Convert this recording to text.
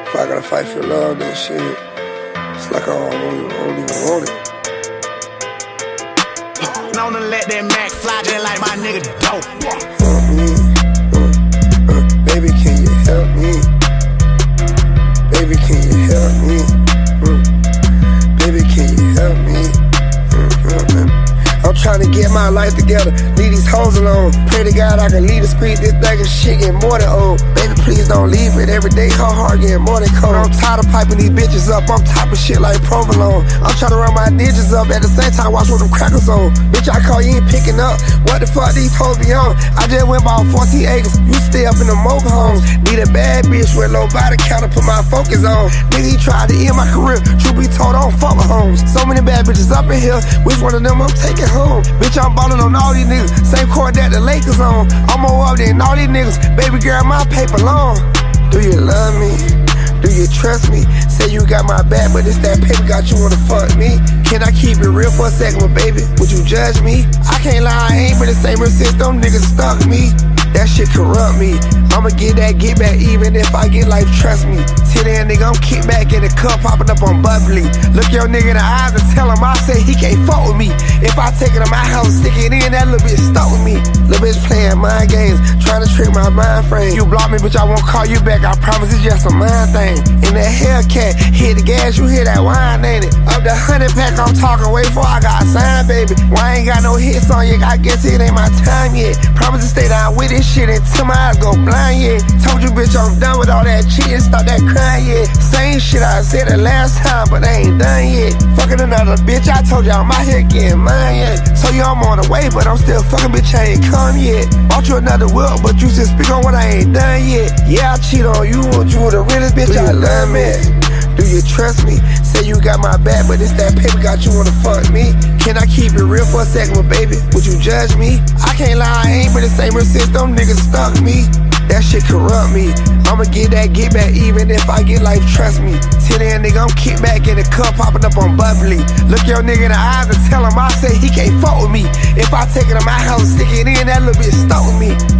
If I gotta fight for love, then shit, it's like I don't even want it. Known to let that Mac fly just like my nigga dope. Help me, baby, can you help me? Baby, can you help me? Baby, can you help me? I'm trying to get my life together, leave these hoes alone. Pray to God I can leave the street, this thing of shit getting more than old. Baby, please don't leave it, every day her heart getting more than cold. I'm tired of piping these bitches up, I'm typing shit like provolone. I'm trying to run my digits up, at the same time watch what them crackers on. Bitch, I call you ain't picking up, what the fuck these hoes be on? I just went bought 14 acres, you stay up in the mobile homes. Need a bad bitch with low body count to put my focus on. Nigga, he tried to end my career, truth be told I don't fuck with homes. So many bad bitches up in here, which one of them I'm taking home? Bitch, I'm ballin' on all these niggas, same court that the Lakers on. I'm more up than all these niggas, baby girl, my paper long. Do you love me? Do you trust me? Say you got my back, but it's that paper got you wanna fuck me. Can I keep it real for a second, but baby, would you judge me? I can't lie, I ain't been the same since them niggas stuck me. That shit corrupt me. I'ma get back even if I get life, trust me. Till then, nigga, I'm kick back in the cup, popping up on bubbly. Look your nigga in the eyes and tell him I say he can't fuck with me. If I take it to my house, stick it in, that little bitch stuck with me. Little bitch playing mind games, trying to trick my mind frame. You block me, bitch, I won't call you back, I promise it's just a mind thing. In that Hellcat, hit the gas, you hear that wine, ain't it? Up the 100 pack, I'm talking way before I got signed, baby. Why I ain't got no hits on you, I guess it ain't my time yet. Promise to stay down with it. Shit until my eyes go blind, yeah. Told you, bitch, I'm done with all that cheating, stop that crying, yeah. Same shit I said the last time, but I ain't done yet. Fucking another bitch, I told you I'm out here getting mine, yeah. So you I'm on the way, but I'm still fucking, bitch, I ain't come yet. Bought you another whip, but you just speak on what I ain't done yet. Yeah, I cheat on you, want you the realest bitch, I love me. Do you trust me? Say you got my back, but it's that paper got you wanna fuck me. Can I keep it real for a second, but baby, would you judge me? I can't lie, I ain't been the same since them niggas stuck me. That shit corrupt me. I'ma get back even if I get life, trust me. Till then, nigga, I'm kick back in the cup, popping up on bubbly. Look your nigga in the eyes and tell him I say he can't fuck with me. If I take it to my house, stick it in, that little bitch stuck with me.